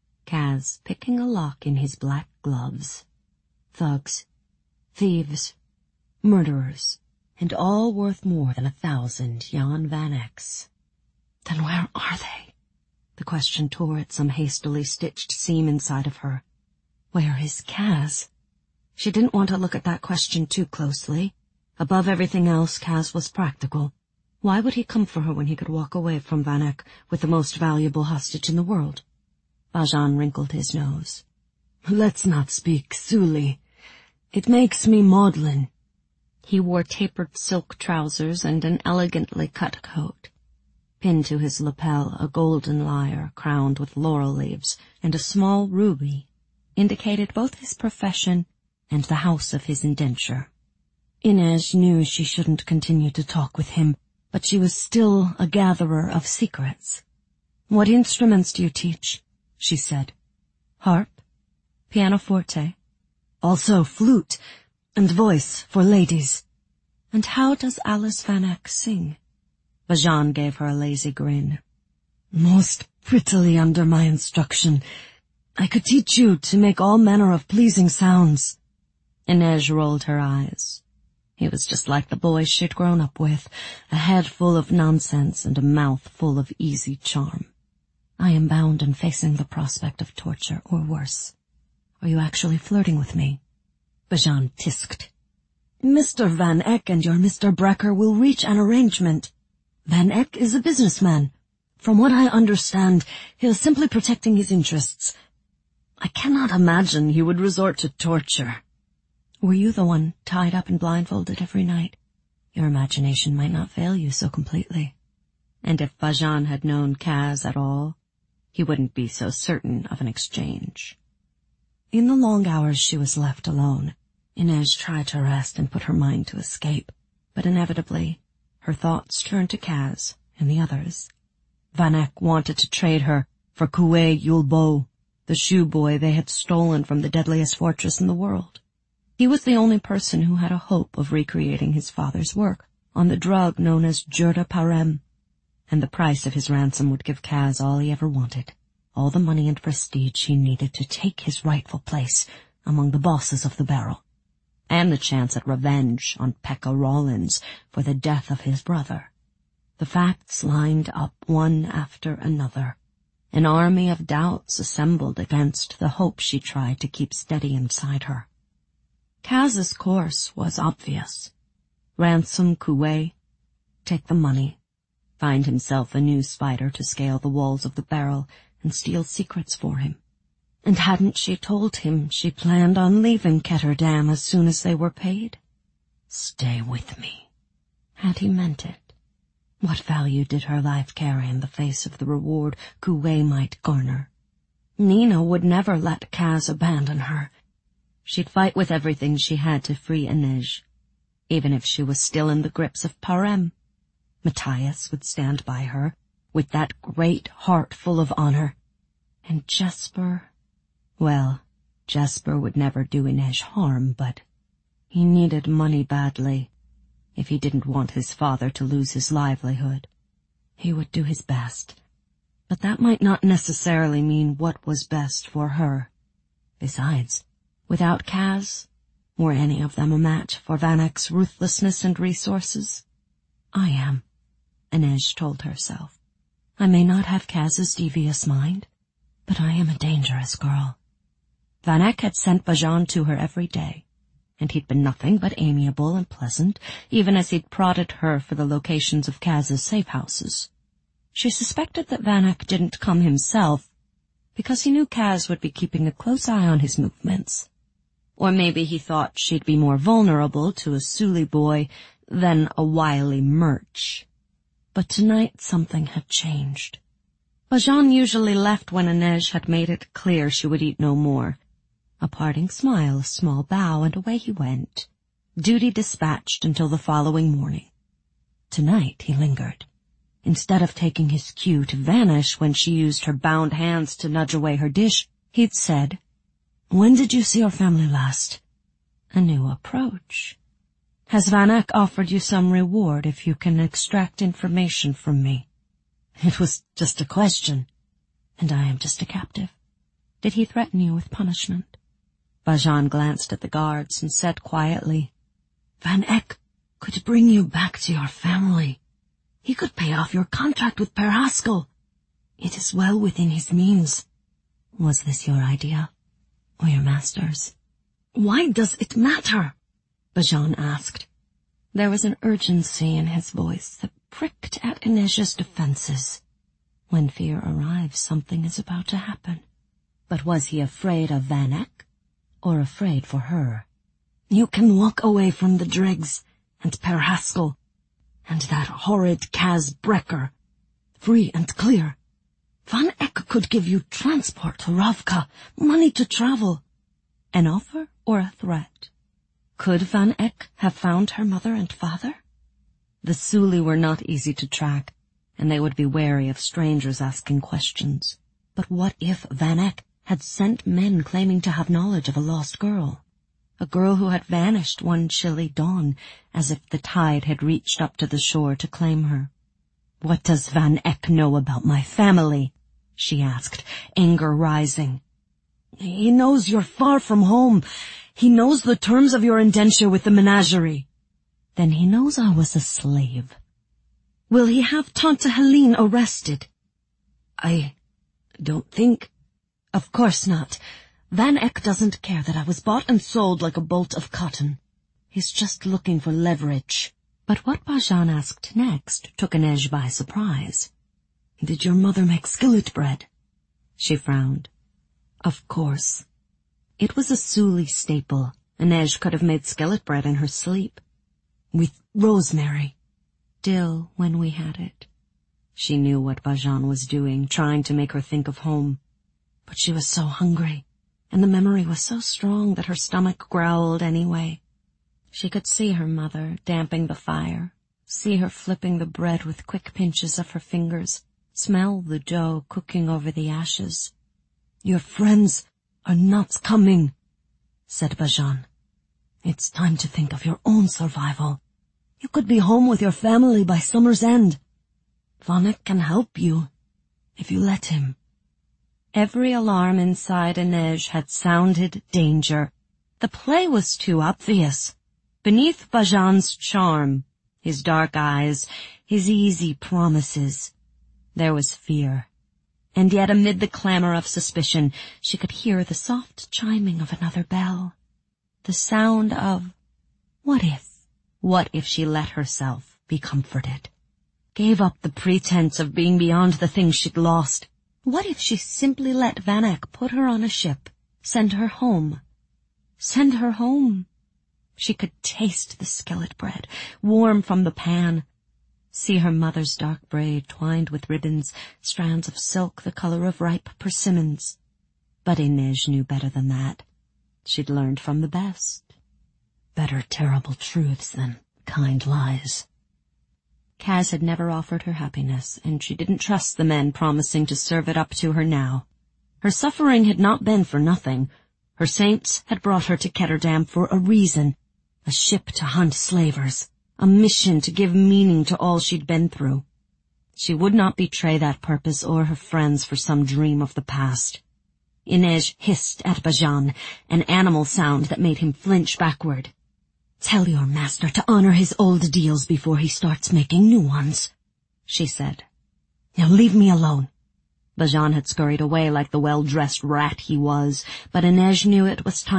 Kaz picking a lock in his black gloves. Thugs, thieves, murderers, and all worth more than a thousand Jan Van Eycks. Then where are they? The question tore at some hastily stitched seam inside of her. Where is Kaz? She didn't want to look at that question too closely. Above everything else, Kaz was practical. Why would he come for her when he could walk away from Van Eyck with the most valuable hostage in the world? Valjean wrinkled his nose. "Let's not speak Suli. It makes me maudlin." He wore tapered silk trousers and an elegantly cut coat. Pinned to his lapel, a golden lyre crowned with laurel leaves and a small ruby indicated both his profession and the house of his indenture. Inej knew she shouldn't continue to talk with him, but she was still a gatherer of secrets. "What instruments do you teach?" she said. "Harp, pianoforte, also flute and voice for ladies." "And how does Alice Van Eyck sing?" Valjean gave her a lazy grin. "Most prettily under my instruction. I could teach you to make all manner of pleasing sounds." Inej rolled her eyes. He was just like the boys she'd grown up with, a head full of nonsense and a mouth full of easy charm. "I am bound and facing the prospect of torture, or worse. Are you actually flirting with me?" Valjean tisked. "Mister Van Eyck and your Mister Brecker will reach an arrangement. Van Eyck is a businessman. From what I understand, he is simply protecting his interests. I cannot imagine he would resort to torture." "Were you the one tied up and blindfolded every night? Your imagination might not fail you so completely." And if Valjean had known Kaz at all, he wouldn't be so certain of an exchange. In the long hours she was left alone, Inej tried to rest and put her mind to escape, but inevitably her thoughts turned to Kaz and the others. Van Eyck wanted to trade her for Kuei Yulbo, the shoe boy they had stolen from the deadliest fortress in the world. He was the only person who had a hope of recreating his father's work on the drug known as Jurda Parem, and the price of his ransom would give Kaz all he ever wanted, all the money and prestige he needed to take his rightful place among the bosses of the barrel, and the chance at revenge on Pekka Rollins for the death of his brother. The facts lined up one after another. An army of doubts assembled against the hope she tried to keep steady inside her. Kaz's course was obvious. Ransom Kuei, take the money, find himself a new spider to scale the walls of the barrel and steal secrets for him. And hadn't she told him she planned on leaving Ketterdam as soon as they were paid? Stay with me. Had he meant it? What value did her life carry in the face of the reward Kuei might garner? Nina would never let Kaz abandon her. She'd fight with everything she had to free Inej, even if she was still in the grips of Parem. Matthias would stand by her, with that great heart full of honor. And Jesper, well, Jesper would never do Inej harm, but he needed money badly. If he didn't want his father to lose his livelihood, he would do his best. But that might not necessarily mean what was best for her. Besides, Without Kaz, were any of them a match for Van Eck's ruthlessness and resources? I am, Inej told herself. I may not have Kaz's devious mind, but I am a dangerous girl. Van Eck had sent Bajan to her every day, and he'd been nothing but amiable and pleasant, even as he'd prodded her for the locations of Kaz's safe houses. She suspected that Van Eck didn't come himself, because he knew Kaz would be keeping a close eye on his movements. Or maybe he thought she'd be more vulnerable to a Suli boy than a wily Murch. But tonight something had changed. Bajan usually left when Inej had made it clear she would eat no more. A parting smile, a small bow, and away he went, duty dispatched until the following morning. Tonight he lingered. Instead of taking his cue to vanish when she used her bound hands to nudge away her dish, he'd said, "When did you see your family last?" A new approach. "Has Van Eck offered you some reward if you can extract information from me?" It was just a question, and I am just a captive. Did he threaten you with punishment? Bajan glanced at the guards and said quietly, "Van Eck could bring you back to your family. He could pay off your contract with Per Haskell. It is well within his means." Was this your idea, or your master's? "Why does it matter?" Bajan asked. There was an urgency in his voice that pricked at Inej's defenses. When fear arrives, something is about to happen. But was he afraid of Van Eck, or afraid for her? "You can walk away from the dregs, and Per Haskell, and that horrid Kaz Brecker, free and clear. Van Eck could give you transport to Ravka, money to travel." An offer or a threat? Could Van Eck have found her mother and father? The Suli were not easy to track, and they would be wary of strangers asking questions. But what if Van Eck had sent men claiming to have knowledge of a lost girl? A girl who had vanished one chilly dawn, as if the tide had reached up to the shore to claim her. "What does Van Eck know about my family?" she asked, anger rising. "He knows you're far from home. He knows the terms of your indenture with the menagerie." "Then he knows I was a slave." "Will he have Tante Helene arrested?" "I don't think—" "Of course not. Van Eck doesn't care that I was bought and sold like a bolt of cotton. He's just looking for leverage." But what Bajan asked next took Inej by surprise. "Did your mother make skillet bread?" She frowned. "Of course." It was a Suli staple. Inej could have made skillet bread in her sleep. "With rosemary." "Dill, when we had it." She knew what Bajan was doing, trying to make her think of home. But she was so hungry, and the memory was so strong that her stomach growled anyway. She could see her mother damping the fire, see her flipping the bread with quick pinches of her fingers, smell the dough cooking over the ashes. "Your friends are not coming," said Bajan. "It's time to think of your own survival. You could be home with your family by summer's end. Van Eck can help you, if you let him." Every alarm inside Inej had sounded danger. The play was too obvious. Beneath Bajan's charm, his dark eyes, his easy promises, there was fear. And yet amid the clamor of suspicion, she could hear the soft chiming of another bell. The sound of, what if? What if she let herself be comforted? Gave up the pretense of being beyond the things she'd lost. What if she simply let Van Eck put her on a ship, send her home? Send her home. She could taste the skillet bread, warm from the pan, see her mother's dark braid twined with ribbons, strands of silk the color of ripe persimmons. But Inej knew better than that. She'd learned from the best. Better terrible truths than kind lies. Kaz had never offered her happiness, and she didn't trust the men promising to serve it up to her now. Her suffering had not been for nothing. Her saints had brought her to Ketterdam for a reason, a ship to hunt slavers, a mission to give meaning to all she'd been through. She would not betray that purpose or her friends for some dream of the past. Inej hissed at Bajan, an animal sound that made him flinch backward. "Tell your master to honor his old deals before he starts making new ones," she said. "Now leave me alone." Bajan had scurried away like the well-dressed rat he was, but Inej knew it was time